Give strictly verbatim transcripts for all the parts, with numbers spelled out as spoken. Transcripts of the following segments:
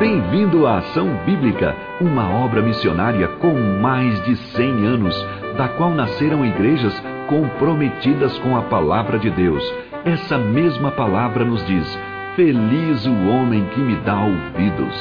Bem-vindo à Ação Bíblica, uma obra missionária com mais de cem anos, da qual nasceram igrejas comprometidas com a palavra de Deus. Essa mesma palavra nos diz: feliz o homem que me dá ouvidos.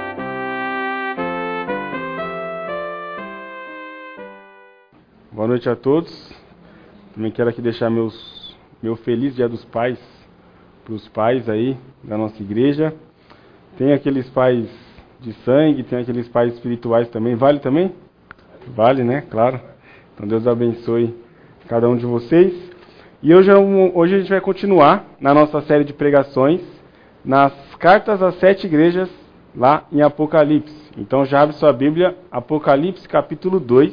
Boa noite a todos. Também quero aqui deixar meus, meu feliz Dia dos Pais para os pais aí da nossa igreja. Tem aqueles pais de sangue, tem aqueles pais espirituais também. Vale também? Vale, né? Claro. Então Deus abençoe cada um de vocês. E hoje, hoje a gente vai continuar na nossa série de pregações nas cartas às sete igrejas lá em Apocalipse. Então já abre sua Bíblia, Apocalipse capítulo dois.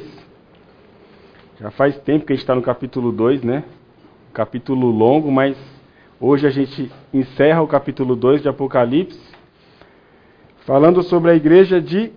Já faz tempo que a gente está no capítulo dois, né? Capítulo longo, mas hoje a gente encerra o capítulo dois de Apocalipse, falando sobre a igreja de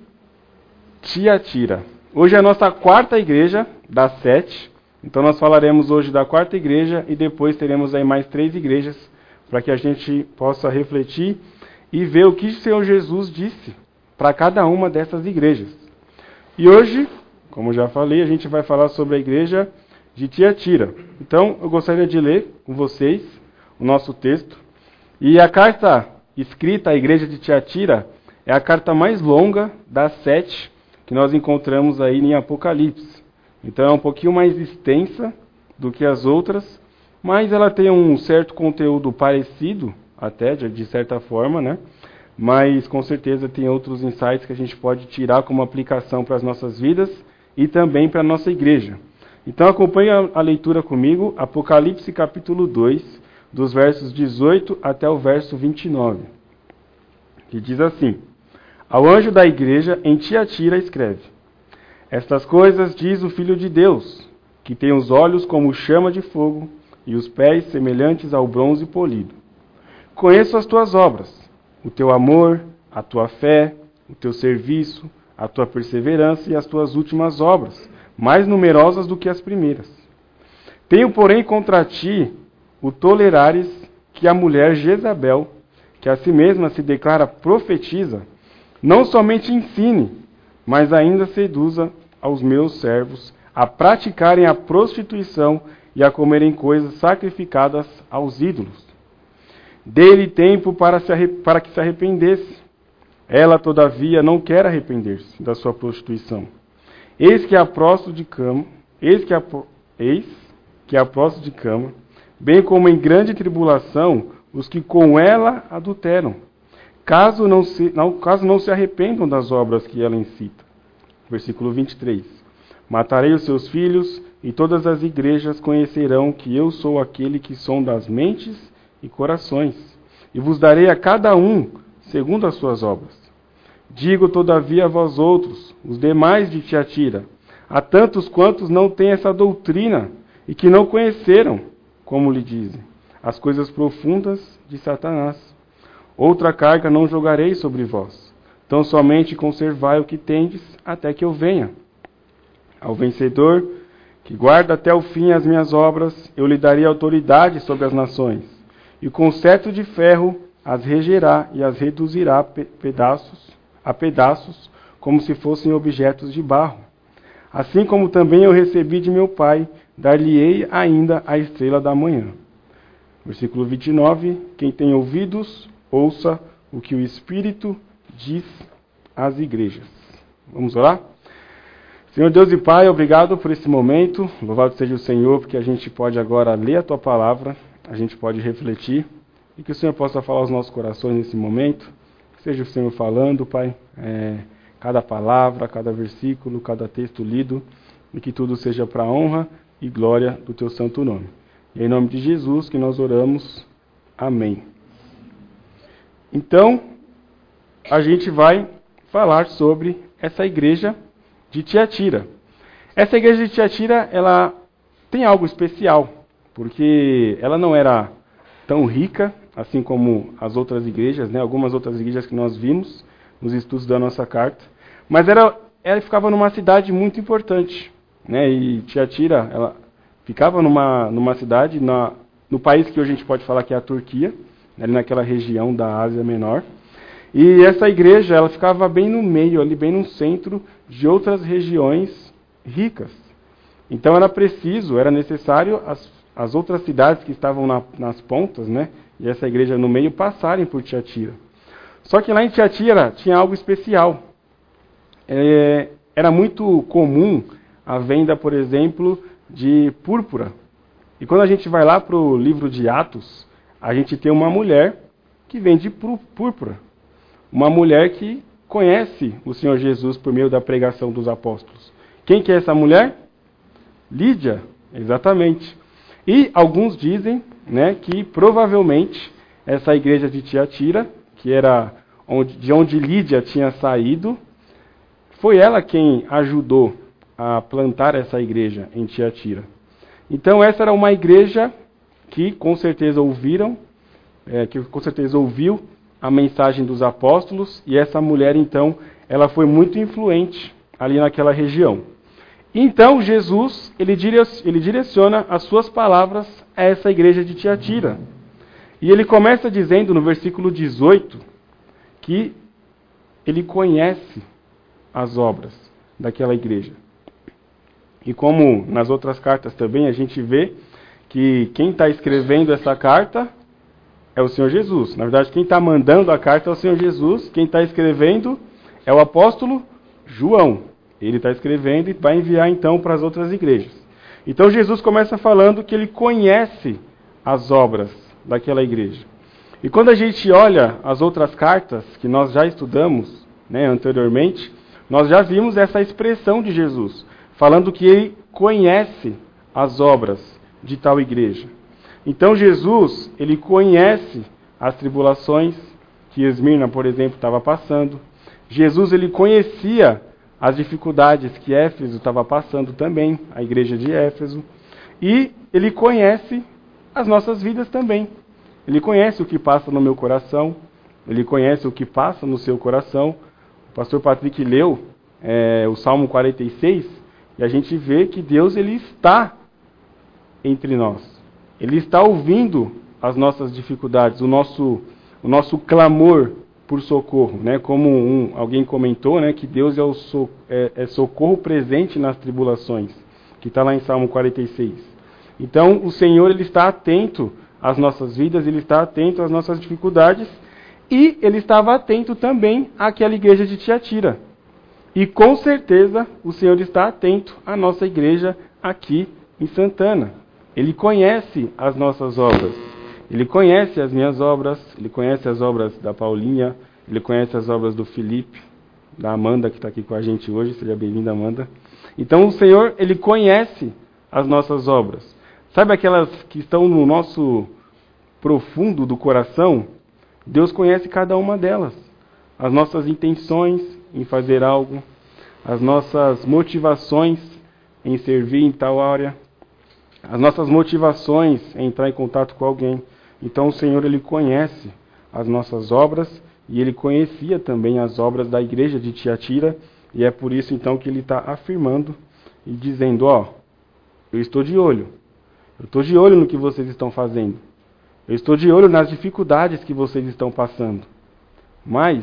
Tiatira. Hoje é a nossa quarta igreja das sete. Então nós falaremos hoje da quarta igreja e depois teremos aí mais três igrejas para que a gente possa refletir e ver o que o Senhor Jesus disse para cada uma dessas igrejas. E hoje, como já falei, a gente vai falar sobre a igreja de Tiatira. Então eu gostaria de ler com vocês o nosso texto. E a carta escrita à igreja de Tiatira é a carta mais longa das sete que nós encontramos aí em Apocalipse. Então é um pouquinho mais extensa do que as outras, mas ela tem um certo conteúdo parecido, até de, de certa forma, né? Mas com certeza tem outros insights que a gente pode tirar como aplicação para as nossas vidas e também para a nossa igreja. Então acompanhe a, a leitura comigo, Apocalipse capítulo dois, dos versos dezoito até o verso vinte e nove, que diz assim: Ao anjo da igreja em Tiatira escreve: Estas coisas diz o Filho de Deus, que tem os olhos como chama de fogo e os pés semelhantes ao bronze polido. Conheço as tuas obras, o teu amor, a tua fé, o teu serviço, a tua perseverança e as tuas últimas obras, mais numerosas do que as primeiras. Tenho, porém, contra ti o tolerares que a mulher Jezabel, que a si mesma se declara profetiza, não somente ensine, mas ainda seduza aos meus servos a praticarem a prostituição e a comerem coisas sacrificadas aos ídolos. Dê-lhe tempo para, se arre... para que se arrependesse. Ela, todavia, não quer arrepender-se da sua prostituição. Eis que a prosto de cama, eis que a, eis que a prosto de cama, bem como em grande tribulação, os que com ela adulteram, caso não se, não, caso não se arrependam das obras que ela incita. Versículo vinte e três. Matarei os seus filhos, e todas as igrejas conhecerão que eu sou aquele que sonda as mentes e corações, e vos darei a cada um segundo as suas obras. Digo, todavia, a vós outros, os demais de Tiatira, a tantos quantos não têm essa doutrina, e que não conheceram, como lhe dizem, as coisas profundas de Satanás. Outra carga não jogarei sobre vós, tão somente conservai o que tendes, até que eu venha. Ao vencedor, que guarda até o fim as minhas obras, eu lhe darei autoridade sobre as nações, e com cetro de ferro as regerá e as reduzirá pedaços, a pedaços, como se fossem objetos de barro. Assim como também eu recebi de meu Pai, dar-lhe-ei ainda a estrela da manhã. Versículo vinte e nove. Quem tem ouvidos, ouça o que o Espírito diz às igrejas. Vamos orar? Senhor Deus e Pai, obrigado por esse momento. Louvado seja o Senhor, porque a gente pode agora ler a Tua Palavra, a gente pode refletir, e que o Senhor possa falar aos nossos corações nesse momento. Que seja o Senhor falando, Pai, é, cada palavra, cada versículo, cada texto lido, e que tudo seja para a honra e glória do Teu santo nome. E em nome de Jesus que nós oramos. Amém. Então, a gente vai falar sobre essa igreja de Tiatira. Essa igreja de Tiatira, ela tem algo especial, porque ela não era tão rica, assim como as outras igrejas, né? Algumas outras igrejas que nós vimos nos estudos da nossa carta, mas era, ela ficava numa cidade muito importante, né? E Tiatira, ela ficava numa, numa cidade, na, no país que hoje a gente pode falar que é a Turquia, ali naquela região da Ásia Menor. E essa igreja, ela ficava bem no meio, ali bem no centro de outras regiões ricas. Então era preciso, era necessário as, as outras cidades que estavam na, nas pontas, né, e essa igreja no meio, passarem por Tiatira. Só que lá em Tiatira tinha algo especial. É, era muito comum a venda, por exemplo, de púrpura. E quando a gente vai lá para o livro de Atos, a gente tem uma mulher que vende púrpura. Uma mulher que conhece o Senhor Jesus por meio da pregação dos apóstolos. Quem que é essa mulher? Lídia, exatamente. E alguns dizem, né, que provavelmente essa igreja de Tiatira, que era onde, de onde Lídia tinha saído, foi ela quem ajudou a plantar essa igreja em Tiatira. Então essa era uma igreja que com certeza ouviram, é, que com certeza ouviu a mensagem dos apóstolos, e essa mulher então, ela foi muito influente ali naquela região. Então Jesus, ele direciona as suas palavras a essa igreja de Tiatira. E ele começa dizendo no versículo dezoito que ele conhece as obras daquela igreja. E como nas outras cartas também a gente vê que quem está escrevendo essa carta é o Senhor Jesus. Na verdade, quem está mandando a carta é o Senhor Jesus. Quem está escrevendo é o apóstolo João. Ele está escrevendo e vai enviar então para as outras igrejas. Então Jesus começa falando que ele conhece as obras daquela igreja. E quando a gente olha as outras cartas que nós já estudamos, né, anteriormente, nós já vimos essa expressão de Jesus, falando que ele conhece as obras de tal igreja. Então Jesus, ele conhece as tribulações que Esmirna, por exemplo, estava passando. Jesus, ele conhecia as dificuldades que Éfeso estava passando também, a igreja de Éfeso. E ele conhece as nossas vidas também. Ele conhece o que passa no meu coração, ele conhece o que passa no seu coração. O pastor Patrick leu é, o Salmo quarenta e seis, e a gente vê que Deus, ele está entre nós. Ele está ouvindo as nossas dificuldades, o nosso, o nosso clamor por socorro, né? Como um, alguém comentou, né, que Deus é, o so, é, é socorro presente nas tribulações, que está lá em Salmo quarenta e seis. Então, o Senhor, ele está atento às nossas vidas, ele está atento às nossas dificuldades, e ele estava atento também àquela igreja de Tiatira. E com certeza o Senhor está atento à nossa igreja aqui em Santana. Ele conhece as nossas obras. Ele conhece as minhas obras, ele conhece as obras da Paulinha, ele conhece as obras do Felipe, da Amanda, que está aqui com a gente hoje. Seja bem-vinda, Amanda. Então o Senhor, ele conhece as nossas obras. Sabe aquelas que estão no nosso profundo do coração? Deus conhece cada uma delas. As nossas intenções em fazer algo, as nossas motivações em servir em tal área, as nossas motivações em entrar em contato com alguém. Então o Senhor, ele conhece as nossas obras, e ele conhecia também as obras da igreja de Tiatira, e é por isso então que ele está afirmando e dizendo, ó, eu estou de olho, eu estou de olho no que vocês estão fazendo, eu estou de olho nas dificuldades que vocês estão passando, mas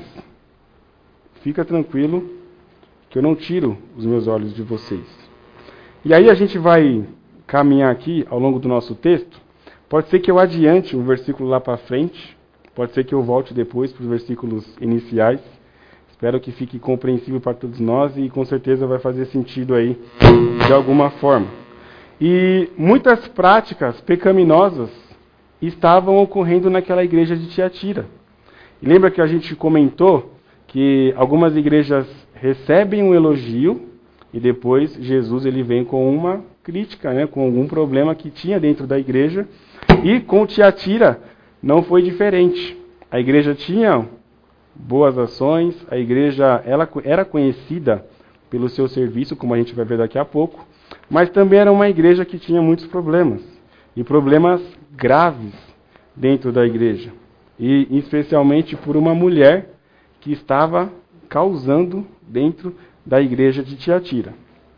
fica tranquilo que eu não tiro os meus olhos de vocês. E aí a gente vai caminhar aqui ao longo do nosso texto. Pode ser que eu adiante um versículo lá para frente, pode ser que eu volte depois para os versículos iniciais. Espero que fique compreensível para todos nós e com certeza vai fazer sentido aí de alguma forma. E muitas práticas pecaminosas estavam ocorrendo naquela igreja de Tiatira. E lembra que a gente comentou que algumas igrejas recebem um elogio e depois Jesus, ele vem com uma crítica, né, com algum problema que tinha dentro da igreja. E com Tiatira não foi diferente. A igreja tinha boas ações, a igreja ela era conhecida pelo seu serviço, como a gente vai ver daqui a pouco, mas também era uma igreja que tinha muitos problemas, e problemas graves dentro da igreja, e especialmente por uma mulher que estava causando dentro da igreja de Tiatira.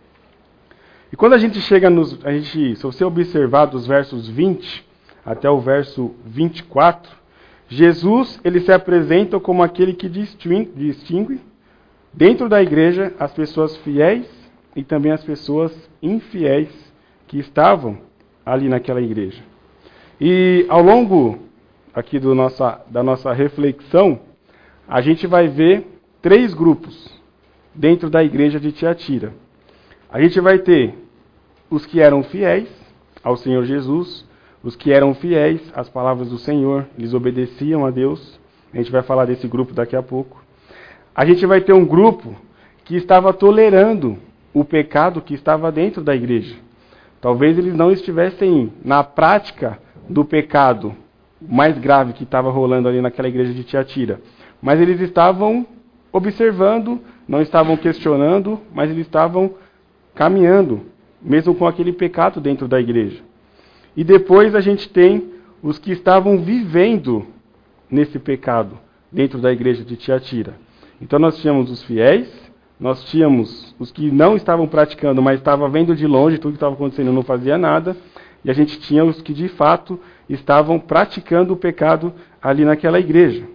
E quando a gente chega nos, a gente, se você observar dos versos vinte até o verso vinte e quatro, Jesus, ele se apresenta como aquele que distingue dentro da igreja as pessoas fiéis e também as pessoas infiéis que estavam ali naquela igreja. E ao longo aqui do nossa, da nossa reflexão, a gente vai ver três grupos dentro da igreja de Tiatira. A gente vai ter os que eram fiéis ao Senhor Jesus, os que eram fiéis às palavras do Senhor, eles obedeciam a Deus. A gente vai falar desse grupo daqui a pouco. A gente vai ter um grupo que estava tolerando o pecado que estava dentro da igreja. Talvez eles não estivessem na prática do pecado mais grave que estava rolando ali naquela igreja de Tiatira, mas eles estavam observando, não estavam questionando, mas eles estavam caminhando, mesmo com aquele pecado dentro da igreja. E depois a gente tem os que estavam vivendo nesse pecado dentro da igreja de Tiatira. Então nós tínhamos os fiéis, nós tínhamos os que não estavam praticando, mas estavam vendo de longe tudo que estava acontecendo, não fazia nada, e a gente tinha os que de fato estavam praticando o pecado ali naquela igreja.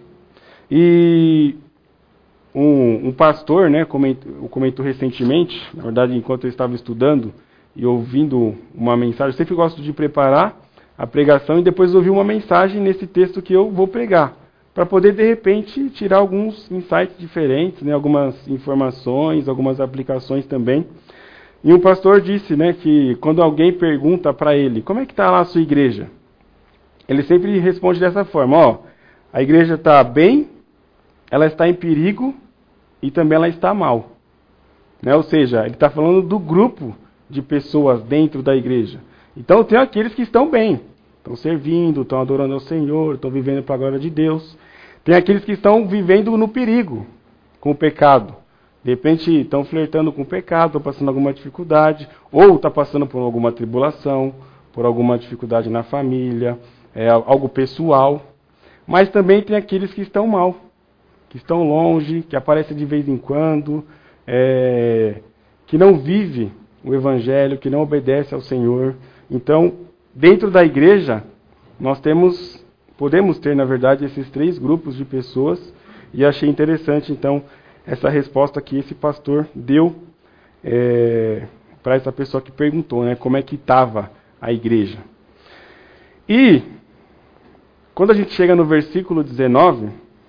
E um, um pastor, né, comentou, comentou recentemente, na verdade enquanto eu estava estudando e ouvindo uma mensagem, eu sempre gosto de preparar a pregação e depois ouvir uma mensagem nesse texto que eu vou pregar, para poder de repente tirar alguns insights diferentes, né, algumas informações, algumas aplicações também. E um pastor disse, né, que quando alguém pergunta para ele, como é que está lá a sua igreja? Ele sempre responde dessa forma, ó, a igreja está bem, ela está em perigo e também ela está mal. Né? Ou seja, ele está falando do grupo de pessoas dentro da igreja. Então tem aqueles que estão bem, estão servindo, estão adorando ao Senhor, estão vivendo para a glória de Deus. Tem aqueles que estão vivendo no perigo, com o pecado. De repente estão flertando com o pecado, estão passando alguma dificuldade, ou estão passando por alguma tribulação, por alguma dificuldade na família, é, algo pessoal. Mas também tem aqueles que estão mal, que estão longe, que aparecem de vez em quando, é, que não vive o Evangelho, que não obedece ao Senhor. Então, dentro da igreja, nós temos, podemos ter, na verdade, esses três grupos de pessoas, e achei interessante, então, essa resposta que esse pastor deu é, para essa pessoa que perguntou, né, como é que estava a igreja. E, quando a gente chega no versículo dezenove,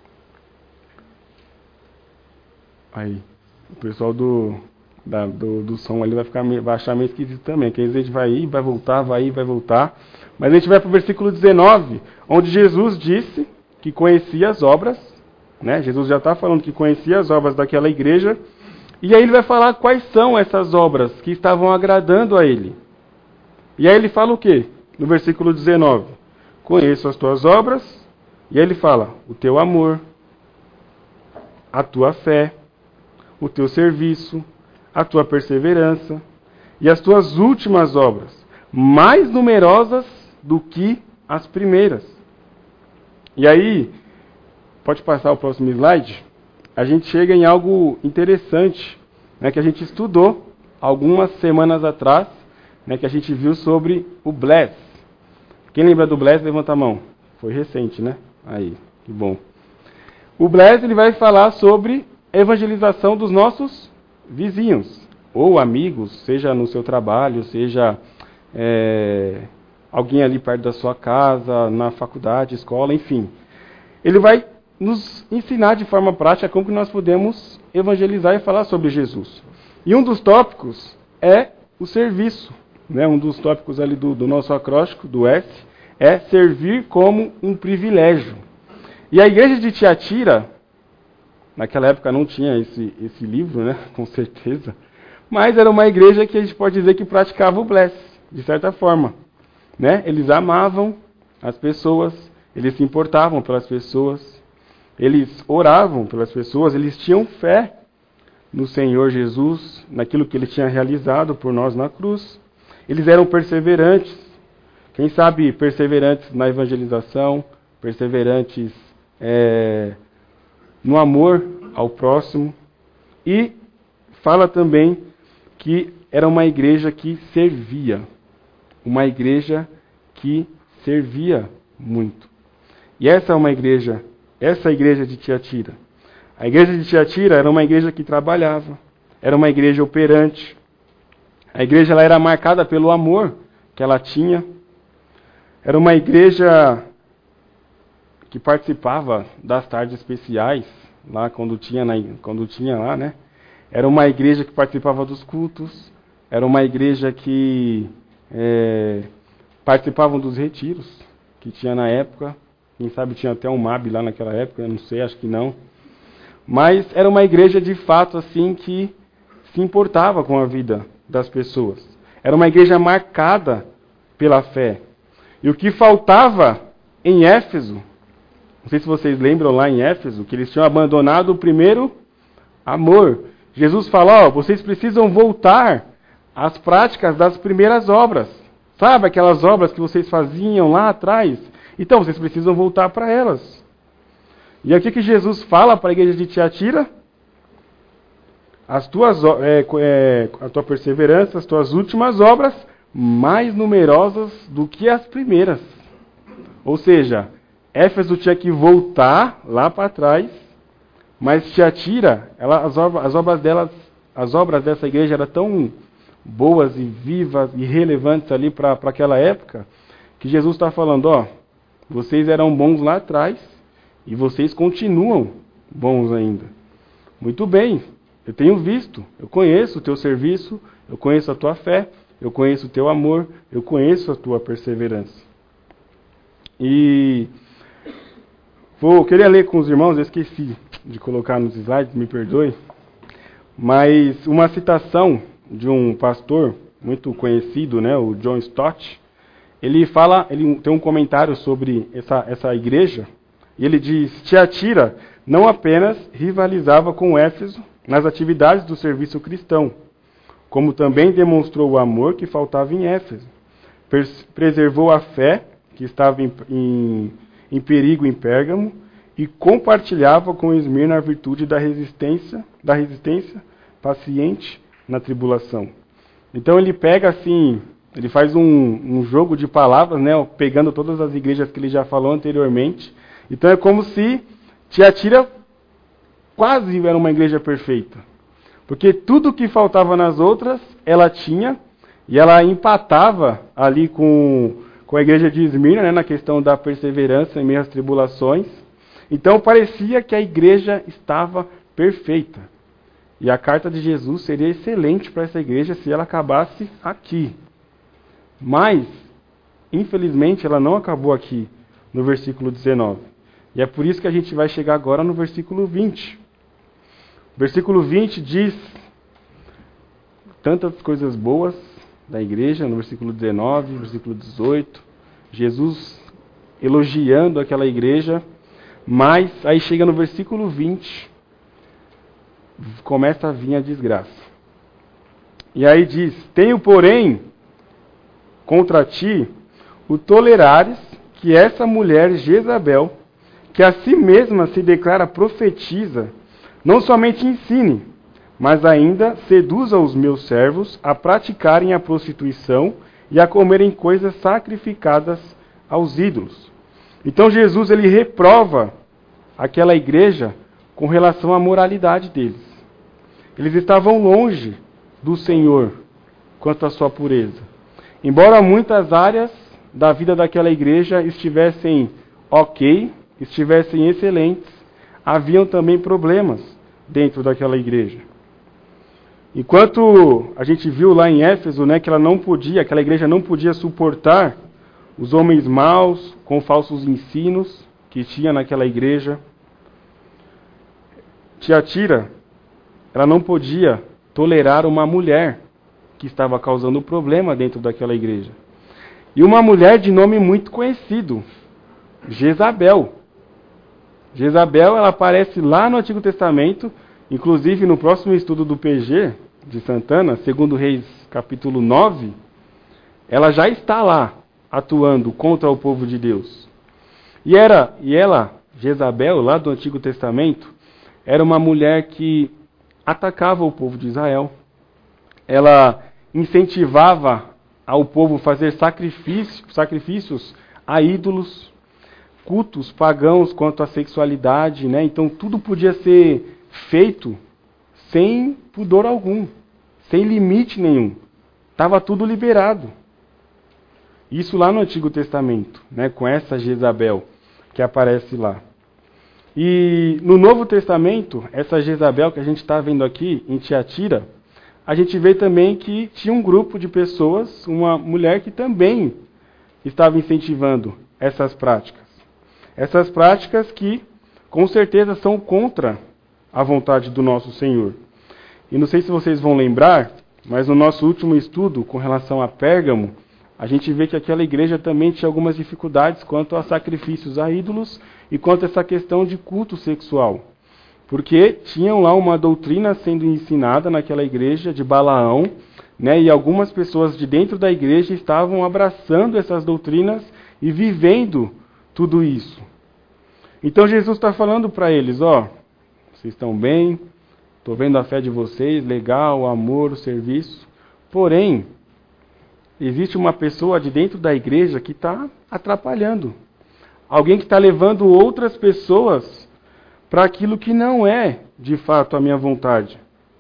aí, o pessoal do, da, do, do som ali vai, ficar, vai achar meio esquisito também, que às vezes a gente vai ir, vai voltar, vai ir, vai voltar. Mas a gente vai para o versículo dezenove, onde Jesus disse que conhecia as obras, né? Jesus já está falando que conhecia as obras daquela igreja, e aí ele vai falar quais são essas obras que estavam agradando a ele. E aí ele fala o quê? No versículo dezenove, conheço as tuas obras, e aí ele fala, o teu amor, a tua fé, o teu serviço, a tua perseverança e as tuas últimas obras, mais numerosas do que as primeiras. E aí, pode passar o próximo slide, a gente chega em algo interessante, né, que a gente estudou algumas semanas atrás, né, que a gente viu sobre o Bless. Quem lembra do Bless, levanta a mão. Foi recente, né? Aí, que bom. O Bless, ele vai falar sobre evangelização dos nossos vizinhos, ou amigos, seja no seu trabalho, seja é, alguém ali perto da sua casa, na faculdade, escola, enfim. Ele vai nos ensinar de forma prática como que nós podemos evangelizar e falar sobre Jesus. E um dos tópicos é o serviço. Né? Um dos tópicos ali do, do nosso acróstico, do S, é servir como um privilégio. E a igreja de Tiatira, naquela época não tinha esse, esse livro, né? Com certeza, mas era uma igreja que a gente pode dizer que praticava o bless, de certa forma. Né? Eles amavam as pessoas, eles se importavam pelas pessoas, eles oravam pelas pessoas, eles tinham fé no Senhor Jesus, naquilo que ele tinha realizado por nós na cruz. Eles eram perseverantes, quem sabe perseverantes na evangelização, perseverantes é, no amor ao próximo. E fala também que era uma igreja que servia, uma igreja que servia muito. E essa é uma igreja, essa é a igreja de Tiatira. A igreja de Tiatira era uma igreja que trabalhava, era uma igreja operante. A igreja ela era marcada pelo amor que ela tinha. Era uma igreja que participava das tardes especiais, lá quando tinha, na, quando tinha lá, né? Era uma igreja que participava dos cultos, era uma igreja que é, participavam dos retiros que tinha na época. Quem sabe tinha até um M A B lá naquela época, eu não sei, acho que não. Mas era uma igreja de fato assim que se importava com a vida das pessoas. Era uma igreja marcada pela fé. E o que faltava em Éfeso, não sei se vocês lembram lá em Éfeso, que eles tinham abandonado o primeiro amor. Jesus fala, ó, vocês precisam voltar às práticas das primeiras obras. Sabe aquelas obras que vocês faziam lá atrás? Então, vocês precisam voltar para elas. E aqui que Jesus fala para a igreja de Tiatira, as tuas, é, é, a tua perseverança, as tuas últimas obras, mais numerosas do que as primeiras. Ou seja, Éfeso tinha que voltar lá para trás, mas Tiatira, ela, as, obras, as, obras delas, as obras dessa igreja eram tão boas e vivas e relevantes ali para aquela época, que Jesus está falando, ó, vocês eram bons lá atrás e vocês continuam bons ainda. Muito bem, eu tenho visto, eu conheço o teu serviço, eu conheço a tua fé, eu conheço o teu amor, eu conheço a tua perseverança. E vou querer ler com os irmãos, eu esqueci de colocar nos slides, me perdoe, mas uma citação de um pastor muito conhecido, né, o John Stott, ele fala, ele tem um comentário sobre essa, essa igreja, e ele diz, Tiatira não apenas rivalizava com Éfeso nas atividades do serviço cristão, como também demonstrou o amor que faltava em Éfeso, preservou a fé que estava em, em, em perigo em Pérgamo, e compartilhava com Esmirna a virtude da resistência, da resistência paciente na tribulação. Então ele pega assim, ele faz um, um jogo de palavras, né, pegando todas as igrejas que ele já falou anteriormente. Então é como se Tiatira quase era uma igreja perfeita. Porque tudo que faltava nas outras, ela tinha, e ela empatava ali com, com a igreja de Esmirna, né, na questão da perseverança em meio às tribulações. Então parecia que a igreja estava perfeita. E a carta de Jesus seria excelente para essa igreja se ela acabasse aqui. Mas, infelizmente, ela não acabou aqui, no versículo dezenove. E é por isso que a gente vai chegar agora no versículo vinte. O versículo vinte diz tantas coisas boas da igreja, no versículo dezenove, versículo dezoito. Jesus elogiando aquela igreja. Mas, aí chega no versículo vinte, começa a vir a desgraça. E aí diz, tenho, porém, contra ti o tolerares que essa mulher Jezabel, que a si mesma se declara profetiza, não somente ensine, mas ainda seduza os meus servos a praticarem a prostituição e a comerem coisas sacrificadas aos ídolos. Então Jesus ele reprova aquela igreja com relação à moralidade deles. Eles estavam longe do Senhor quanto à sua pureza. Embora muitas áreas da vida daquela igreja estivessem ok, estivessem excelentes, haviam também problemas dentro daquela igreja. Enquanto a gente viu lá em Éfeso, né, que ela não podia, aquela igreja não podia suportar os homens maus com falsos ensinos que tinha naquela igreja. Tiatira, ela não podia tolerar uma mulher que estava causando problema dentro daquela igreja. E uma mulher de nome muito conhecido, Jezabel. Jezabel, ela aparece lá no Antigo Testamento, inclusive no próximo estudo do P G de Santana, segundo Reis capítulo nove, ela já está lá, atuando contra o povo de Deus. E, era, e ela, Jezabel, lá do Antigo Testamento, era uma mulher que atacava o povo de Israel. Ela incentivava ao povo a fazer sacrifício, sacrifícios a ídolos, cultos pagãos quanto à sexualidade, né? Então tudo podia ser feito sem pudor algum, sem limite nenhum. Estava tudo liberado. Isso lá no Antigo Testamento, né? Com essa Jezabel que aparece lá. E no Novo Testamento, essa Jezabel que a gente está vendo aqui em Tiatira, a gente vê também que tinha um grupo de pessoas, uma mulher que também estava incentivando essas práticas. Essas práticas que, com certeza, são contra a vontade do nosso Senhor. E não sei se vocês vão lembrar, mas no nosso último estudo com relação a Pérgamo, a gente vê que aquela igreja também tinha algumas dificuldades quanto a sacrifícios a ídolos e quanto a essa questão de culto sexual. Porque tinham lá uma doutrina sendo ensinada naquela igreja de Balaão, né, e algumas pessoas de dentro da igreja estavam abraçando essas doutrinas e vivendo tudo isso. Então Jesus está falando para eles, ó, vocês estão bem, estou vendo a fé de vocês, legal, o amor, o serviço, porém, existe uma pessoa de dentro da igreja que está atrapalhando. Alguém que está levando outras pessoas para aquilo que não é, de fato, a minha vontade.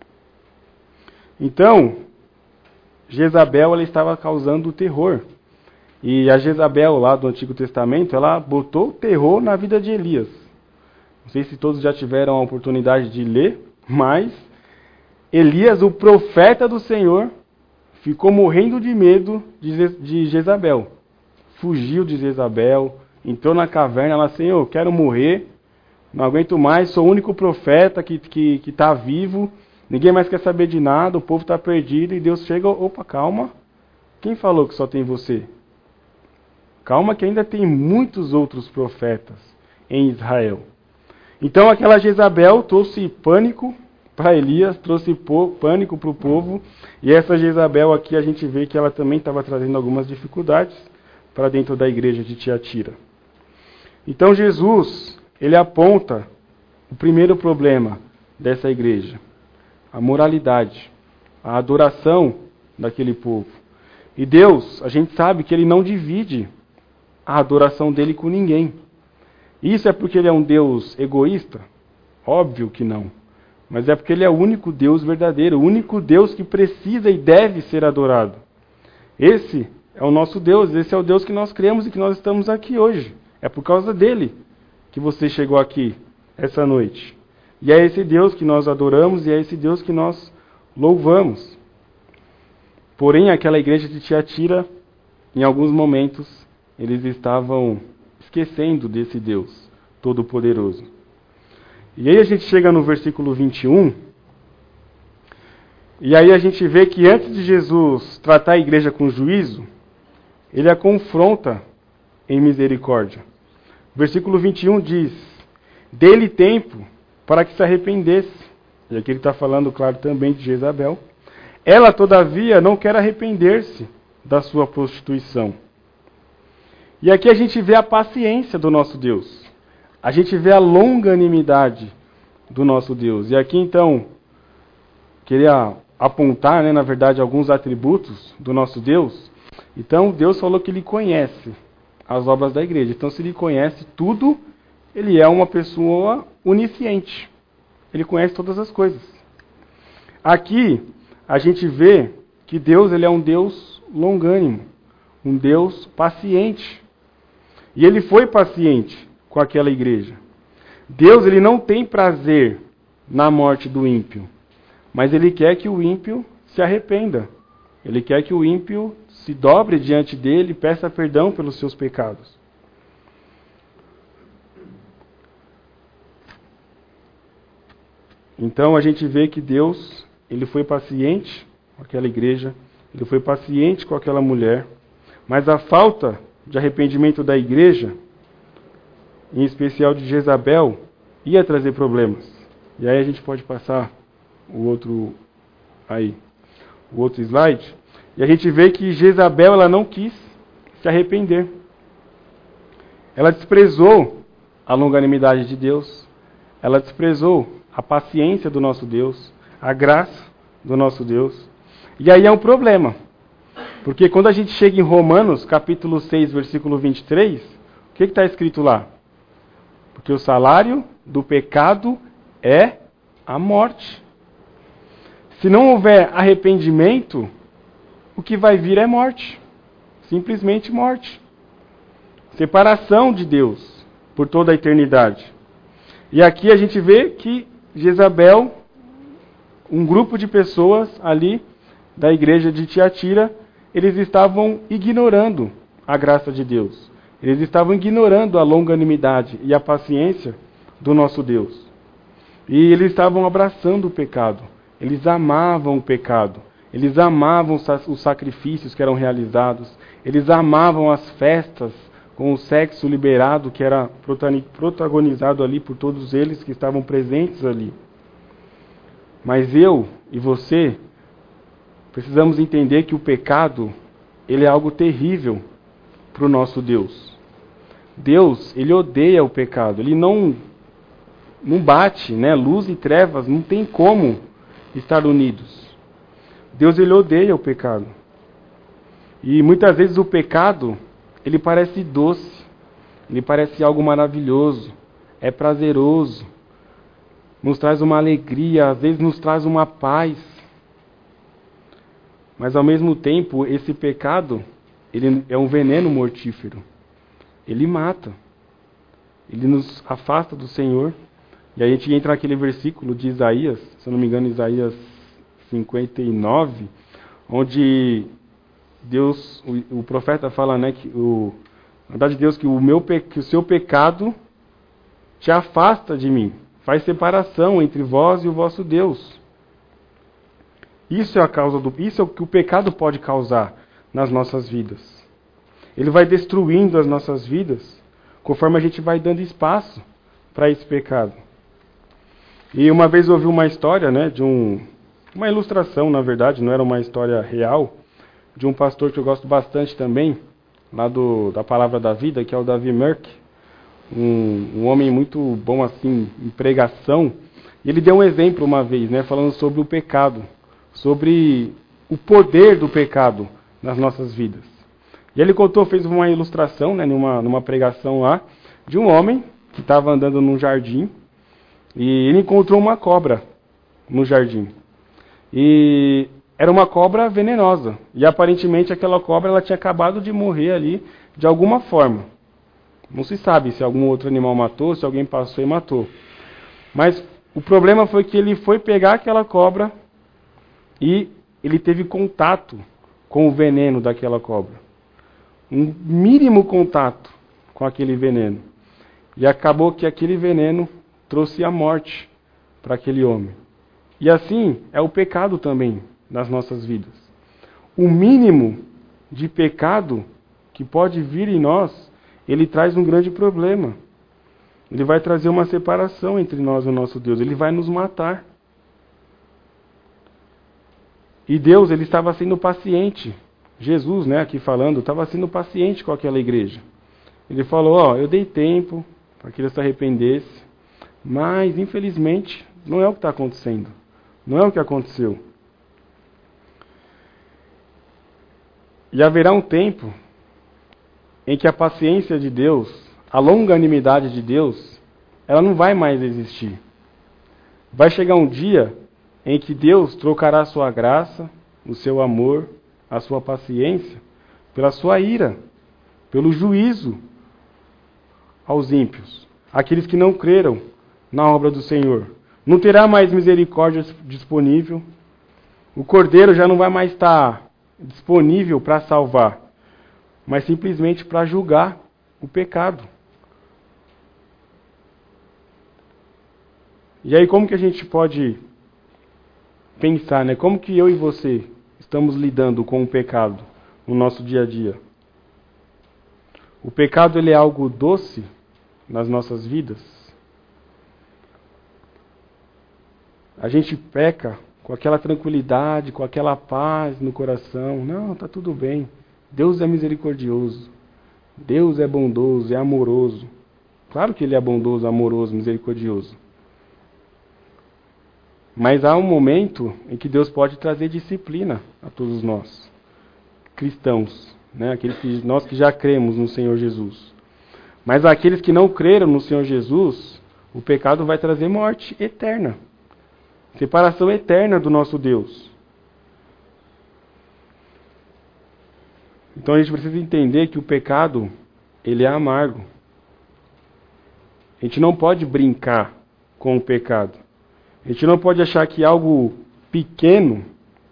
Então, Jezabel ela estava causando terror. E a Jezabel lá do Antigo Testamento, ela botou terror na vida de Elias. Não sei se todos já tiveram a oportunidade de ler, mas Elias, o profeta do Senhor, ficou morrendo de medo de Jezabel. Fugiu de Jezabel, entrou na caverna, ela, Senhor, quero morrer, não aguento mais, sou o único profeta que que que está vivo, ninguém mais quer saber de nada, o povo está perdido, e Deus chega, opa, calma, quem falou que só tem você? Calma que ainda tem muitos outros profetas em Israel. Então aquela Jezabel trouxe pânico para Elias, trouxe pânico para o povo, e essa Jezabel aqui a gente vê que ela também estava trazendo algumas dificuldades para dentro da igreja de Tiatira. Então Jesus, ele aponta o primeiro problema dessa igreja, a moralidade, a adoração daquele povo. E Deus, a gente sabe que ele não divide a adoração dele com ninguém. Isso é porque ele é um Deus egoísta? Óbvio que não. Mas é porque ele é o único Deus verdadeiro, o único Deus que precisa e deve ser adorado. Esse é o nosso Deus, esse é o Deus que nós cremos e que nós estamos aqui hoje. É por causa dele que você chegou aqui essa noite. E é esse Deus que nós adoramos e é esse Deus que nós louvamos. Porém, aquela igreja de Tiatira, em alguns momentos, eles estavam esquecendo desse Deus Todo-Poderoso. E aí a gente chega no versículo vinte e um, e aí a gente vê que antes de Jesus tratar a igreja com juízo, ele a confronta em misericórdia. O versículo vinte e um diz, dê-lhe tempo para que se arrependesse. E aqui ele está falando, claro, também de Jezabel. Ela, todavia, não quer arrepender-se da sua prostituição. E aqui a gente vê a paciência do nosso Deus. A gente vê a longanimidade do nosso Deus. E aqui, então, queria apontar, né, na verdade, alguns atributos do nosso Deus. Então, Deus falou que Ele conhece as obras da igreja. Então, se Ele conhece tudo, Ele é uma pessoa onisciente. Ele conhece todas as coisas. Aqui, a gente vê que Deus ele é um Deus longânimo, um Deus paciente. E Ele foi paciente com aquela igreja. Deus ele não tem prazer na morte do ímpio, mas Ele quer que o ímpio se arrependa. Ele quer que o ímpio se dobre diante dele e peça perdão pelos seus pecados. Então a gente vê que Deus ele foi paciente com aquela igreja, ele foi paciente com aquela mulher, mas a falta de arrependimento da igreja, em especial de Jezabel, ia trazer problemas. E aí a gente pode passar o outro aí, o outro slide, e a gente vê que Jezabel ela não quis se arrepender. Ela desprezou a longanimidade de Deus, ela desprezou a paciência do nosso Deus, a graça do nosso Deus. E aí é um problema, porque quando a gente chega em Romanos, capítulo seis, versículo vinte e três, O que está escrito lá? Porque o salário do pecado é a morte. Se não houver arrependimento, o que vai vir é morte. Simplesmente morte. Separação de Deus por toda a eternidade. E aqui a gente vê que Jezabel, um grupo de pessoas ali da igreja de Tiatira, eles estavam ignorando a graça de Deus. Eles estavam ignorando a longanimidade e a paciência do nosso Deus. E eles estavam abraçando o pecado. Eles amavam o pecado. Eles amavam os sacrifícios que eram realizados. Eles amavam as festas com o sexo liberado que era protagonizado ali por todos eles que estavam presentes ali. Mas eu e você precisamos entender que o pecado, ele é algo terrível para o nosso Deus. Deus, ele odeia o pecado. Ele não, não bate, né? Luz e trevas não tem como estar unidos. Deus, ele odeia o pecado. E muitas vezes o pecado, ele parece doce, ele parece algo maravilhoso, é prazeroso, nos traz uma alegria, às vezes nos traz uma paz. Mas ao mesmo tempo, esse pecado, ele é um veneno mortífero. Ele mata. Ele nos afasta do Senhor. E aí a gente entra naquele versículo de Isaías, se eu não me engano, Isaías cinquenta e nove, onde Deus, o, o profeta fala, né, que o, na verdade Deus, que o, meu, que o seu pecado te afasta de mim, faz separação entre vós e o vosso Deus. Isso é a causa do, isso é o que o pecado pode causar nas nossas vidas. Ele vai destruindo as nossas vidas conforme a gente vai dando espaço para esse pecado. E uma vez eu ouvi uma história, né, de um, uma ilustração, na verdade, não era uma história real, de um pastor que eu gosto bastante também, lá do, da Palavra da Vida, que é o Davi Merck, um, um homem muito bom assim em pregação. E ele deu um exemplo uma vez, né, falando sobre o pecado, sobre o poder do pecado nas nossas vidas. E ele contou, fez uma ilustração, né, numa, numa pregação lá, de um homem que estava andando num jardim e ele encontrou uma cobra no jardim. E era uma cobra venenosa. E aparentemente aquela cobra ela tinha acabado de morrer ali de alguma forma. Não se sabe se algum outro animal matou, se alguém passou e matou. Mas o problema foi que ele foi pegar aquela cobra e ele teve contato com o veneno daquela cobra. Um mínimo contato com aquele veneno. E acabou que aquele veneno trouxe a morte para aquele homem. E assim é o pecado também nas nossas vidas. O mínimo de pecado que pode vir em nós, ele traz um grande problema. Ele vai trazer uma separação entre nós e o nosso Deus. Ele vai nos matar. E Deus, ele estava sendo paciente. Jesus, né, aqui falando, estava sendo paciente com aquela igreja. Ele falou, ó, eu dei tempo para que eles se arrependessem, mas infelizmente não é o que está acontecendo. Não é o que aconteceu. E haverá um tempo em que a paciência de Deus, a longanimidade de Deus, ela não vai mais existir. Vai chegar um dia em que Deus trocará a sua graça, o seu amor, a sua paciência, pela sua ira, pelo juízo aos ímpios, aqueles que não creram na obra do Senhor. Não terá mais misericórdia disponível, o Cordeiro já não vai mais estar disponível para salvar, mas simplesmente para julgar o pecado. E aí como que a gente pode pensar, né? Como que eu e você estamos lidando com o pecado no nosso dia a dia? O pecado, ele é algo doce nas nossas vidas? A gente peca com aquela tranquilidade, com aquela paz no coração. Não, está tudo bem. Deus é misericordioso. Deus é bondoso, é amoroso. Claro que Ele é bondoso, amoroso, misericordioso. Mas há um momento em que Deus pode trazer disciplina a todos nós, cristãos, né? Aqueles que, nós que já cremos no Senhor Jesus. Mas aqueles que não creram no Senhor Jesus, o pecado vai trazer morte eterna. Separação eterna do nosso Deus. Então a gente precisa entender que o pecado, ele é amargo. A gente não pode brincar com o pecado. A gente não pode achar que algo pequeno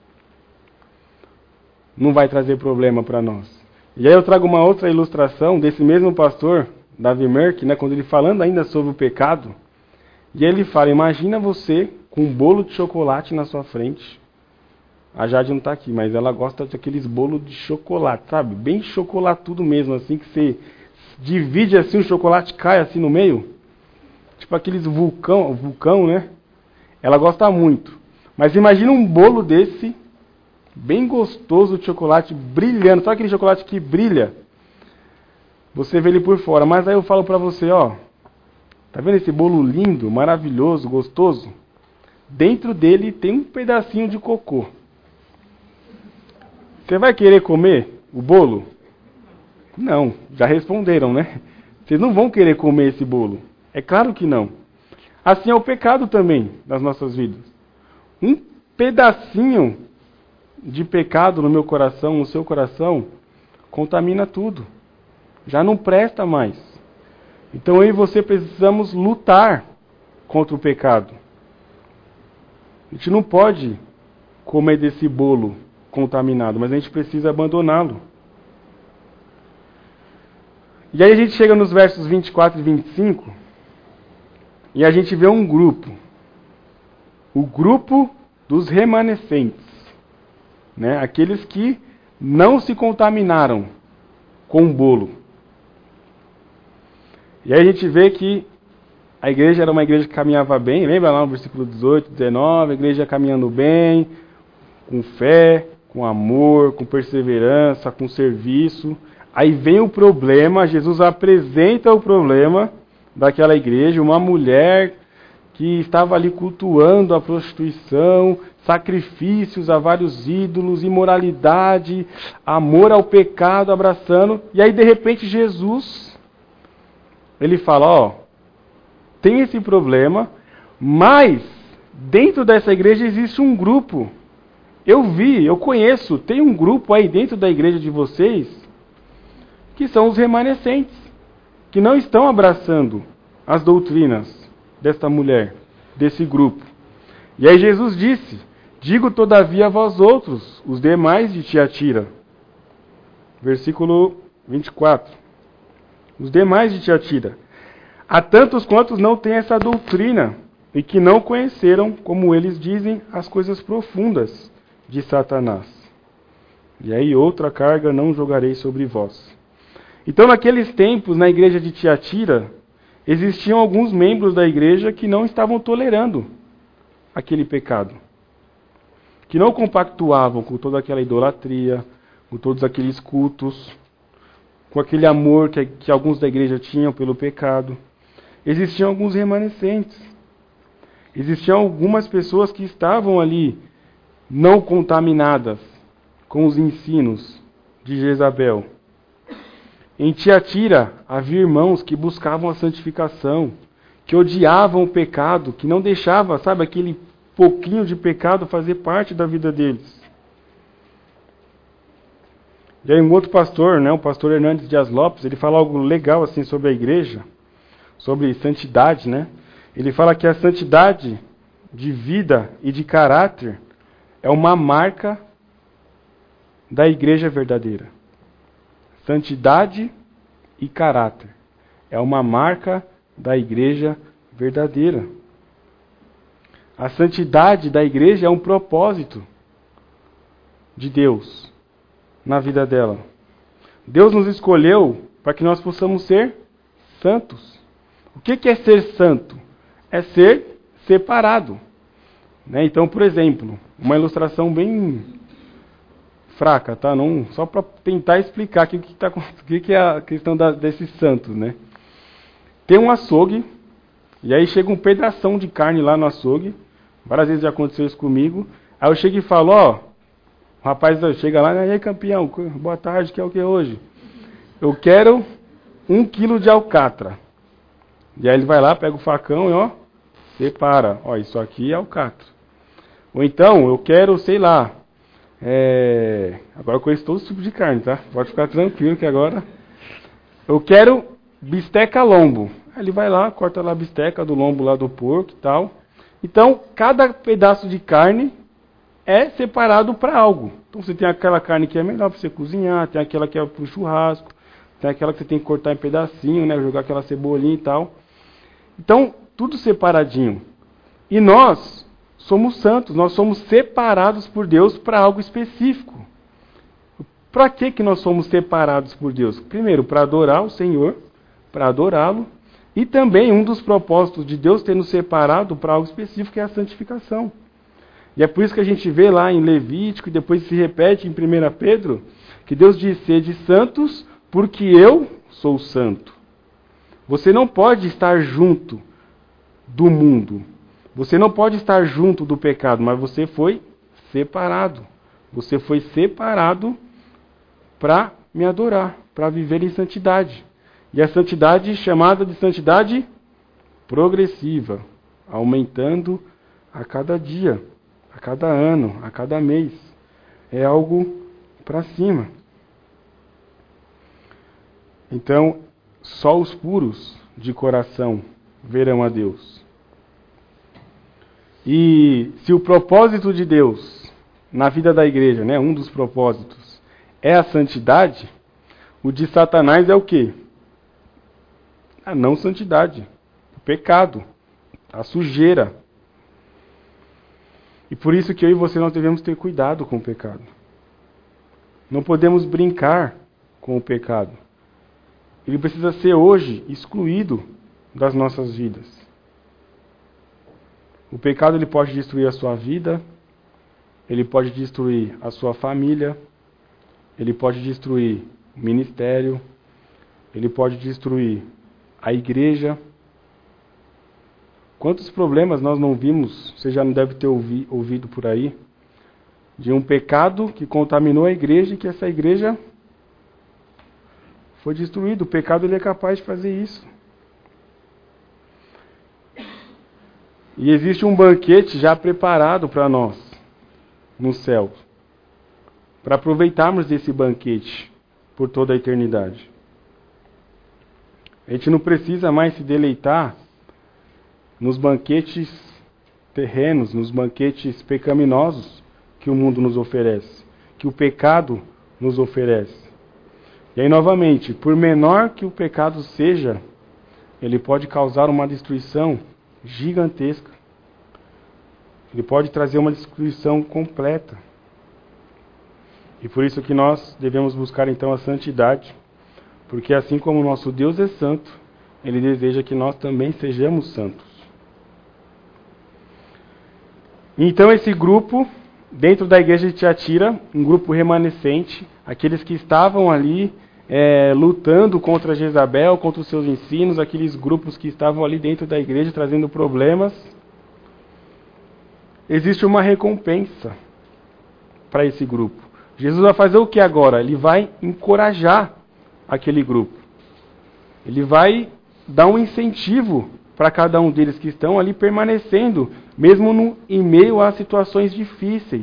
não vai trazer problema para nós. E aí eu trago uma outra ilustração desse mesmo pastor, Davi Merck, né, quando ele falando ainda sobre o pecado, e ele fala, imagina você com um bolo de chocolate na sua frente. A Jade não está aqui, mas ela gosta de aqueles bolos de chocolate, sabe? Bem chocolatudo mesmo, assim, que você divide assim, o chocolate cai assim no meio. Tipo aqueles vulcão, vulcão, né? Ela gosta muito. Mas imagina um bolo desse, bem gostoso de chocolate, brilhando. Sabe aquele chocolate que brilha? Você vê ele por fora. Mas aí eu falo pra você, ó. Tá vendo esse bolo lindo, maravilhoso, gostoso? Dentro dele tem um pedacinho de cocô. Você vai querer comer o bolo? Não, já responderam, né? Vocês não vão querer comer esse bolo. É claro que não. Assim é o pecado também nas nossas vidas. Um pedacinho de pecado no meu coração, no seu coração, contamina tudo. Já não presta mais. Então eu e você precisamos lutar contra o pecado. A gente não pode comer desse bolo contaminado, mas a gente precisa abandoná-lo. E aí a gente chega nos versos vinte e quatro e vinte e cinco, e a gente vê um grupo. O grupo dos remanescentes, né? Aqueles que não se contaminaram com o bolo. E aí a gente vê que a igreja era uma igreja que caminhava bem, lembra lá no versículo dezoito, dezenove, a igreja caminhando bem, com fé, com amor, com perseverança, com serviço. Aí vem o problema, Jesus apresenta o problema daquela igreja, uma mulher que estava ali cultuando a prostituição, sacrifícios a vários ídolos, imoralidade, amor ao pecado, abraçando. E aí de repente Jesus, ele fala, ó, tem esse problema, mas dentro dessa igreja existe um grupo. Eu vi, eu conheço, tem um grupo aí dentro da igreja de vocês que são os remanescentes, que não estão abraçando as doutrinas desta mulher, desse grupo. E aí Jesus disse, digo todavia a vós outros, os demais de Tiatira. Versículo vinte e quatro. Os demais de Tiatira. Há tantos quantos não têm essa doutrina e que não conheceram, como eles dizem, as coisas profundas de Satanás. E aí outra carga não jogarei sobre vós. Então naqueles tempos, na igreja de Tiatira, existiam alguns membros da igreja que não estavam tolerando aquele pecado. Que não compactuavam com toda aquela idolatria, com todos aqueles cultos, com aquele amor que, que alguns da igreja tinham pelo pecado. Existiam alguns remanescentes. Existiam algumas pessoas que estavam ali não contaminadas com os ensinos de Jezabel. Em Tiatira havia irmãos que buscavam a santificação, que odiavam o pecado, que não deixava, sabe, aquele pouquinho de pecado fazer parte da vida deles. E aí um outro pastor, né, o pastor Hernandes Dias Lopes, ele fala algo legal assim sobre a igreja, sobre santidade, né? Ele fala que a santidade de vida e de caráter é uma marca da igreja verdadeira. Santidade e caráter é uma marca da igreja verdadeira. A santidade da igreja é um propósito de Deus na vida dela. Deus nos escolheu para que nós possamos ser santos. O que é ser santo? É ser separado. Né? Então, por exemplo, uma ilustração bem fraca, tá? Não, só para tentar explicar aqui o que, tá, o que é a questão da, desses santos, né? Tem um açougue, e aí chega um pedação de carne lá no açougue, várias vezes já aconteceu isso comigo, aí eu chego e falo, ó, o rapaz chega lá, e aí campeão, boa tarde, que é o que hoje? Eu quero um quilo de alcatra. E aí ele vai lá, pega o facão e ó, separa. Ó, isso aqui é alcatra. Ou então, eu quero, sei lá, é... agora eu conheço todos os tipos de carne, tá? Pode ficar tranquilo que agora... Eu quero bisteca lombo. Aí ele vai lá, corta lá a bisteca do lombo lá do porco e tal. Então, cada pedaço de carne é separado para algo. Então, você tem aquela carne que é melhor para você cozinhar, tem aquela que é para o churrasco, tem aquela que você tem que cortar em pedacinho, né? Jogar aquela cebolinha e tal. Então, tudo separadinho. E nós somos santos, nós somos separados por Deus para algo específico. Para que que nós somos separados por Deus? Primeiro, para adorar o Senhor, para adorá-lo, e também um dos propósitos de Deus ter nos separado para algo específico é a santificação. E é por isso que a gente vê lá em Levítico, e depois se repete em primeira Pedro, que Deus diz: sede santos, porque eu sou santo. Você não pode estar junto do mundo. Você não pode estar junto do pecado, mas você foi separado. Você foi separado para me adorar, para viver em santidade. E a santidade chamada de santidade progressiva, aumentando a cada dia, a cada ano, a cada mês. É algo para cima. Então, só os puros de coração verão a Deus. E se o propósito de Deus na vida da igreja, né, um dos propósitos, é a santidade, o de Satanás é o quê? A não santidade, o pecado, a sujeira. E por isso que eu e você nós devemos ter cuidado com o pecado. Não podemos brincar com o pecado. Ele precisa ser hoje excluído das nossas vidas. O pecado ele pode destruir a sua vida, ele pode destruir a sua família, ele pode destruir o ministério, ele pode destruir a igreja. Quantos problemas nós não vimos, você já não deve ter ouvi, ouvido por aí, de um pecado que contaminou a igreja e que essa igreja foi destruída. O pecado ele é capaz de fazer isso. E existe um banquete já preparado para nós no céu, para aproveitarmos desse banquete por toda a eternidade. A gente não precisa mais se deleitar nos banquetes terrenos, nos banquetes pecaminosos que o mundo nos oferece, que o pecado nos oferece. E aí, novamente, por menor que o pecado seja, ele pode causar uma destruição gigantesca. Ele pode trazer uma destruição completa. E por isso que nós devemos buscar então a santidade, porque assim como o nosso Deus é santo, Ele deseja que nós também sejamos santos. Então esse grupo, dentro da igreja de Tiatira, um grupo remanescente, aqueles que estavam ali é, lutando contra Jezabel, contra os seus ensinos, aqueles grupos que estavam ali dentro da igreja trazendo problemas, existe uma recompensa para esse grupo. Jesus vai fazer o que agora? Ele vai encorajar aquele grupo. Ele vai dar um incentivo para cada um deles que estão ali permanecendo, mesmo no, em meio a situações difíceis.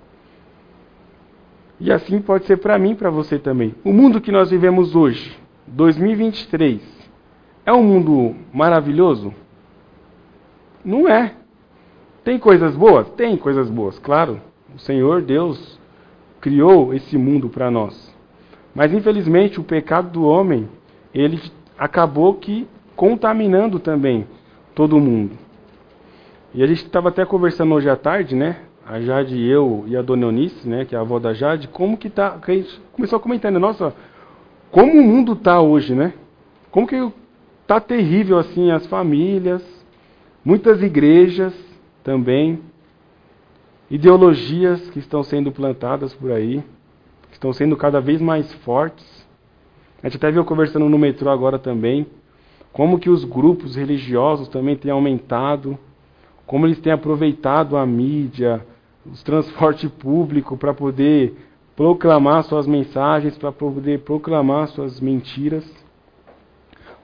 E assim pode ser para mim e para você também. O mundo que nós vivemos hoje, dois mil e vinte e três, é um mundo maravilhoso? Não é. Tem coisas boas? Tem coisas boas, claro. O Senhor Deus criou esse mundo para nós. Mas infelizmente o pecado do homem, ele acabou que contaminando também todo mundo. E a gente estava até conversando hoje à tarde, né? A Jade, eu e a Dona Eunice, né, que é a avó da Jade, como que tá, que a gente começou a comentar, né? Nossa, como o mundo tá hoje, né? Como que tá terrível assim as famílias, muitas igrejas também, ideologias que estão sendo plantadas por aí, que estão sendo cada vez mais fortes. A gente até viu conversando no metrô agora também, como que os grupos religiosos também têm aumentado, como eles têm aproveitado a mídia, o transporte público para poder proclamar suas mensagens, para poder proclamar suas mentiras.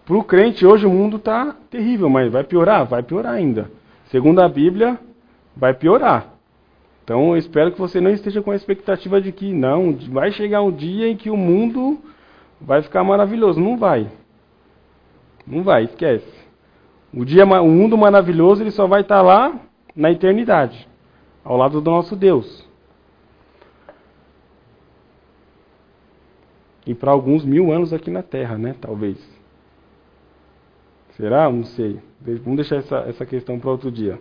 Para o crente, hoje o mundo está terrível, mas vai piorar? Vai piorar ainda. Segundo a Bíblia, vai piorar. Então, eu espero que você não esteja com a expectativa de que, não, vai chegar um dia em que o mundo vai ficar maravilhoso. Não vai. Não vai, esquece. O, dia, o mundo maravilhoso ele só vai estar lá na eternidade, ao lado do nosso Deus. E para alguns mil anos aqui na Terra, né? Talvez. Será? Não sei. Vamos deixar essa, essa questão para outro dia.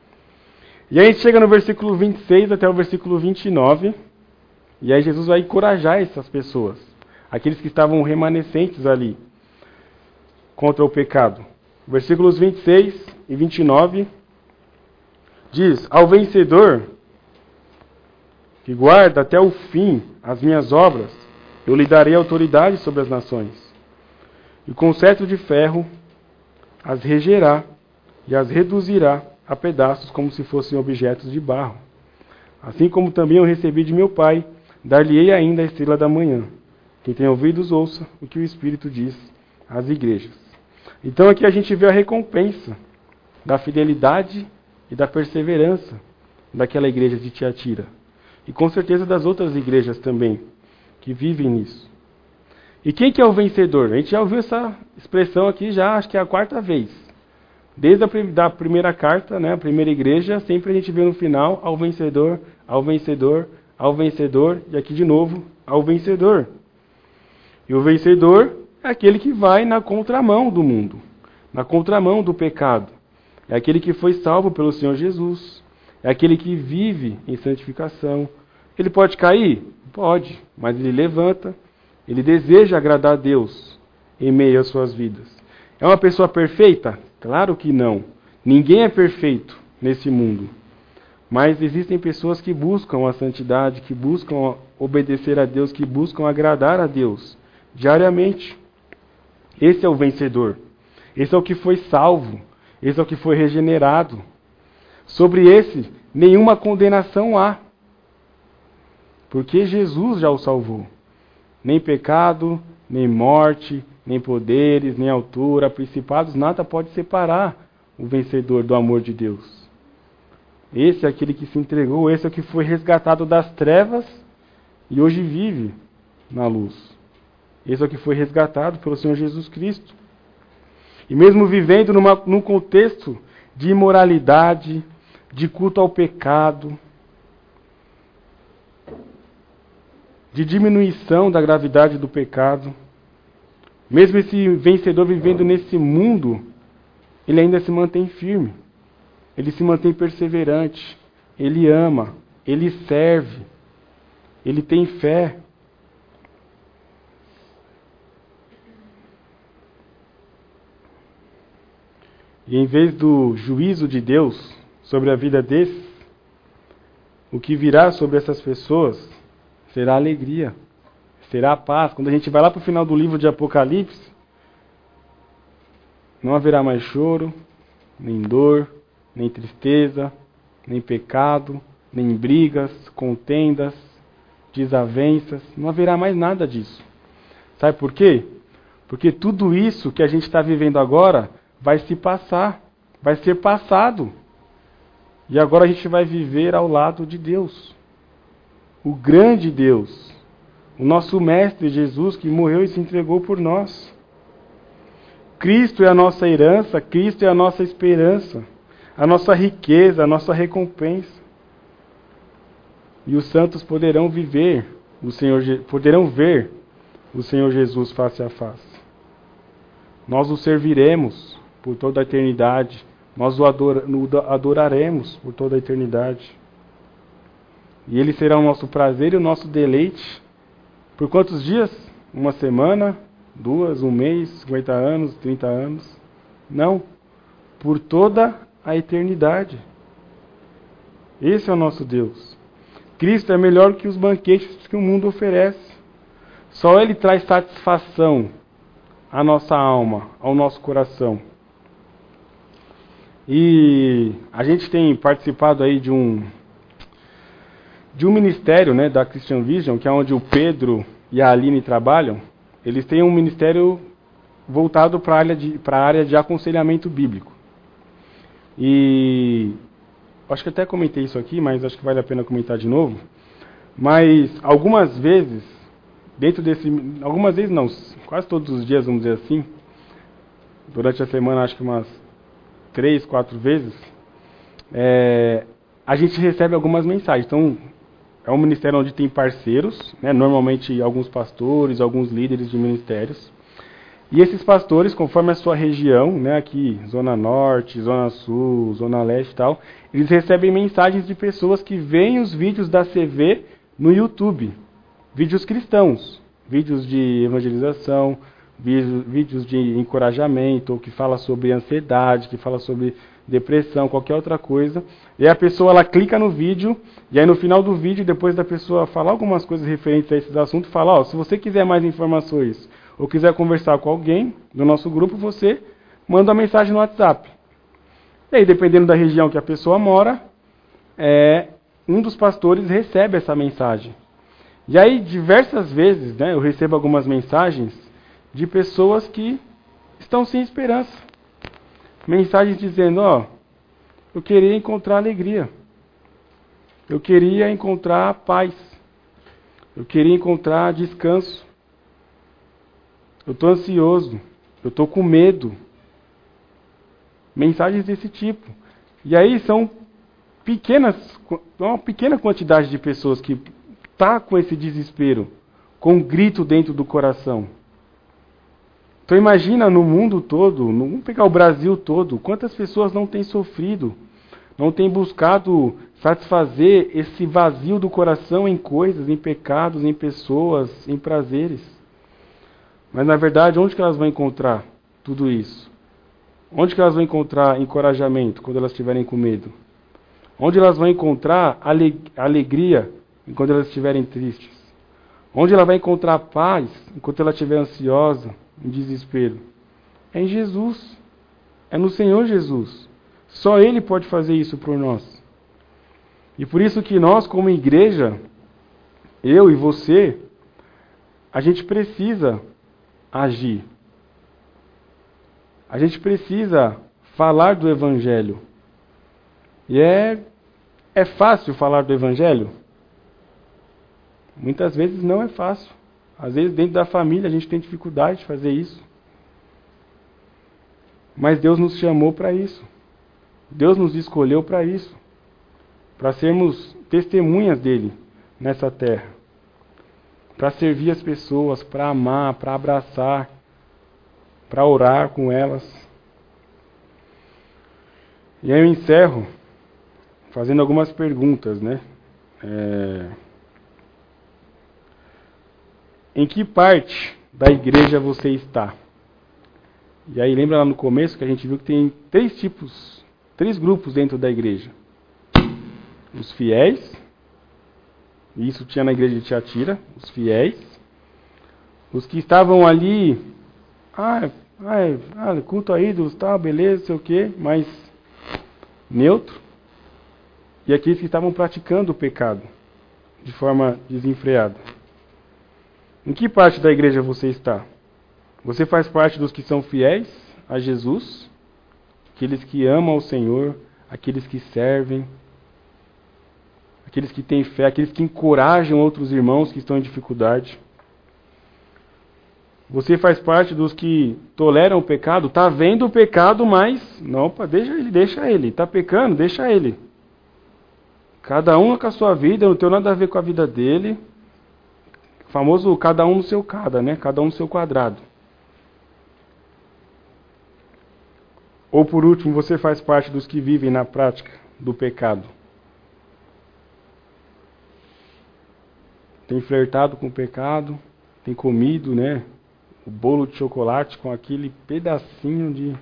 E aí a gente chega no versículo vinte e seis até o versículo vinte e nove. E aí Jesus vai encorajar essas pessoas. Aqueles que estavam remanescentes ali. Contra o pecado. Versículos vinte e seis e vinte e nove. Diz: ao vencedor que guarda até o fim as minhas obras, eu lhe darei autoridade sobre as nações. E com cetro de ferro as regerá e as reduzirá a pedaços como se fossem objetos de barro. Assim como também eu recebi de meu Pai, dar-lhe-ei ainda a estrela da manhã. Quem tem ouvidos, ouça o que o Espírito diz às igrejas. Então aqui a gente vê a recompensa da fidelidade e da perseverança daquela igreja de Tiatira. E com certeza das outras igrejas também, que vivem nisso. E quem que é o vencedor? A gente já ouviu essa expressão aqui já, acho que é a quarta vez. Desde a da primeira carta, né, a primeira igreja, sempre a gente vê no final, ao vencedor, ao vencedor, ao vencedor, e aqui de novo, ao vencedor. E o vencedor é aquele que vai na contramão do mundo, na contramão do pecado. É aquele que foi salvo pelo Senhor Jesus. É aquele que vive em santificação. Ele pode cair? Pode, mas ele levanta. Ele deseja agradar a Deus em meio às suas vidas. É uma pessoa perfeita? Claro que não. Ninguém é perfeito nesse mundo. Mas existem pessoas que buscam a santidade, que buscam obedecer a Deus, que buscam agradar a Deus diariamente. Esse é o vencedor. Esse é o que foi salvo. Esse é o que foi regenerado. Sobre esse, nenhuma condenação há. Porque Jesus já o salvou. Nem pecado, nem morte, nem poderes, nem altura, principados, nada pode separar o vencedor do amor de Deus. Esse é aquele que se entregou, esse é o que foi resgatado das trevas e hoje vive na luz. Esse é o que foi resgatado pelo Senhor Jesus Cristo. E mesmo vivendo numa, num contexto de imoralidade, de culto ao pecado, de diminuição da gravidade do pecado, mesmo esse vencedor vivendo nesse mundo, ele ainda se mantém firme, ele se mantém perseverante, ele ama, ele serve, ele tem fé. E em vez do juízo de Deus sobre a vida desses, o que virá sobre essas pessoas será alegria, será paz. Quando a gente vai lá para o final do livro de Apocalipse, não haverá mais choro, nem dor, nem tristeza, nem pecado, nem brigas, contendas, desavenças. Não haverá mais nada disso. Sabe por quê? Porque tudo isso que a gente está vivendo agora vai se passar, vai ser passado. E agora a gente vai viver ao lado de Deus. O grande Deus, o nosso Mestre Jesus, que morreu e se entregou por nós. Cristo é a nossa herança, Cristo é a nossa esperança, a nossa riqueza, a nossa recompensa. E os santos poderão viver, o Senhor, poderão ver o Senhor Jesus face a face. Nós o serviremos por toda a eternidade, nós o adoraremos por toda a eternidade. E ele será o nosso prazer e o nosso deleite. Por quantos dias? Uma semana? Duas? Um mês? cinquenta anos? trinta anos? Não. Por toda a eternidade. Esse é o nosso Deus. Cristo é melhor que os banquetes que o mundo oferece. Só Ele traz satisfação à nossa alma, ao nosso coração. E a gente tem participado aí de um... de um ministério, né, da Christian Vision, que é onde o Pedro e a Aline trabalham. Eles têm um ministério voltado para a área de, para a área de aconselhamento bíblico. E acho que até comentei isso aqui, mas acho que vale a pena comentar de novo. Mas algumas vezes, dentro desse... Algumas vezes não, quase todos os dias, vamos dizer assim, durante a semana acho que umas três, quatro vezes, é, a gente recebe algumas mensagens. Então, é um ministério onde tem parceiros, né, normalmente alguns pastores, alguns líderes de ministérios. E esses pastores, conforme a sua região, né, aqui, Zona Norte, Zona Sul, Zona Leste e tal, eles recebem mensagens de pessoas que veem os vídeos da C V no YouTube. Vídeos cristãos, vídeos de evangelização, vídeos de encorajamento, ou que fala sobre ansiedade, que fala sobre depressão, qualquer outra coisa. E aí a pessoa ela clica no vídeo, e aí no final do vídeo, depois da pessoa falar algumas coisas referentes a esses assuntos, fala, ó, se você quiser mais informações, ou quiser conversar com alguém do nosso grupo, você manda uma mensagem no WhatsApp. E aí, dependendo da região que a pessoa mora, é, um dos pastores recebe essa mensagem. E aí, diversas vezes, né, eu recebo algumas mensagens de pessoas que estão sem esperança. Mensagens dizendo, ó, eu queria encontrar alegria. Eu queria encontrar paz. Eu queria encontrar descanso. Eu estou ansioso. Eu estou com medo. Mensagens desse tipo. E aí são pequenas, uma pequena quantidade de pessoas que está com esse desespero, com um grito dentro do coração. Então imagina no mundo todo, vamos pegar o Brasil todo, quantas pessoas não têm sofrido, não têm buscado satisfazer esse vazio do coração em coisas, em pecados, em pessoas, em prazeres. Mas na verdade, onde que elas vão encontrar tudo isso? Onde que elas vão encontrar encorajamento quando elas estiverem com medo? Onde elas vão encontrar alegria enquanto elas estiverem tristes? Onde ela vai encontrar paz enquanto ela estiver ansiosa, em desespero? É em Jesus. É no Senhor Jesus. Só Ele pode fazer isso por nós. E por isso que nós, como igreja, eu e você, a gente precisa agir. A gente precisa falar do Evangelho. E é, é fácil falar do Evangelho? Muitas vezes não é fácil. Às vezes dentro da família a gente tem dificuldade de fazer isso. Mas Deus nos chamou para isso. Deus nos escolheu para isso. Para sermos testemunhas dele nessa terra. Para servir as pessoas, para amar, para abraçar, para orar com elas. E aí eu encerro fazendo algumas perguntas, né? É... Em que parte da igreja você está? E aí lembra lá no começo que a gente viu que tem três tipos, três grupos dentro da igreja. Os fiéis, e isso tinha na igreja de Tiatira, os fiéis. Os que estavam ali, ah, ah, ah culto a ídolos, tá, beleza, sei o quê, mas neutro. E aqueles que estavam praticando o pecado de forma desenfreada. Em que parte da igreja você está? Você faz parte dos que são fiéis a Jesus, aqueles que amam o Senhor, aqueles que servem, aqueles que têm fé, aqueles que encorajam outros irmãos que estão em dificuldade. Você faz parte dos que toleram o pecado, está vendo o pecado, mas não, opa, deixa ele, deixa ele, está pecando, deixa ele. Cada um com a sua vida, não tem nada a ver com a vida dele. O famoso cada um no seu cada, né? Cada um no seu quadrado. Ou por último, você faz parte dos que vivem na prática do pecado. Tem flertado com o pecado, tem comido, né, o bolo de chocolate com aquele pedacinho de...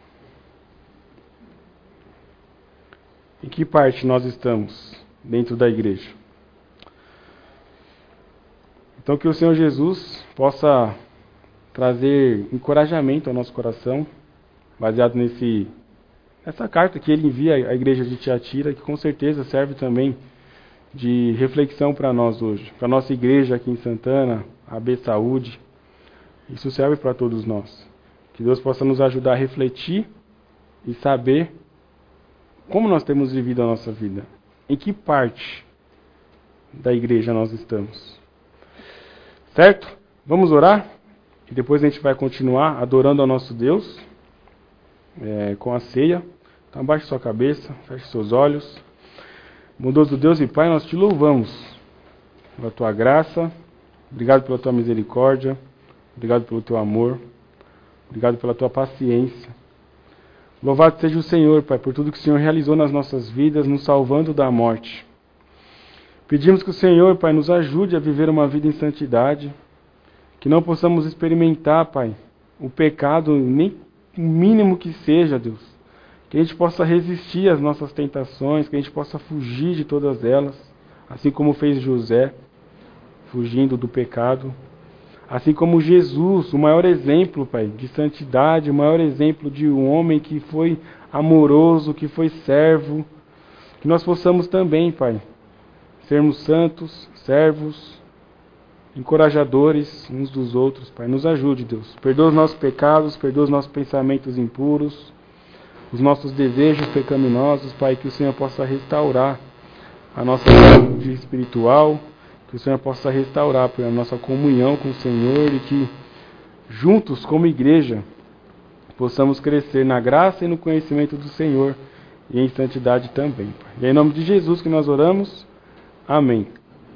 Em que parte nós estamos dentro da igreja? Então que o Senhor Jesus possa trazer encorajamento ao nosso coração, baseado nesse, nessa carta que ele envia à igreja de Tiatira, que com certeza serve também de reflexão para nós hoje, para a nossa igreja aqui em Santana, a B Saúde. Isso serve para todos nós. Que Deus possa nos ajudar a refletir e saber como nós temos vivido a nossa vida. Em que parte da igreja nós estamos. Certo? Vamos orar? E depois a gente vai continuar adorando ao nosso Deus é, com a ceia. Então abaixe sua cabeça, feche seus olhos. Bondoso Deus e Pai, nós te louvamos pela tua graça. Obrigado pela tua misericórdia. Obrigado pelo teu amor. Obrigado pela tua paciência. Louvado seja o Senhor, Pai, por tudo que o Senhor realizou nas nossas vidas, nos salvando da morte. Pedimos que o Senhor, Pai, nos ajude a viver uma vida em santidade, que não possamos experimentar, Pai, o pecado, nem o mínimo que seja, Deus. Que a gente possa resistir às nossas tentações, que a gente possa fugir de todas elas, assim como fez José, fugindo do pecado. Assim como Jesus, o maior exemplo, Pai, de santidade, o maior exemplo de um homem que foi amoroso, que foi servo. Que nós possamos também, Pai, sermos santos, servos, encorajadores uns dos outros, Pai. Nos ajude, Deus. Perdoa os nossos pecados, perdoa os nossos pensamentos impuros, os nossos desejos pecaminosos, Pai, que o Senhor possa restaurar a nossa saúde espiritual, que o Senhor possa restaurar a nossa comunhão com o Senhor e que juntos, como igreja, possamos crescer na graça e no conhecimento do Senhor e em santidade também, Pai. E é em nome de Jesus que nós oramos. Amém.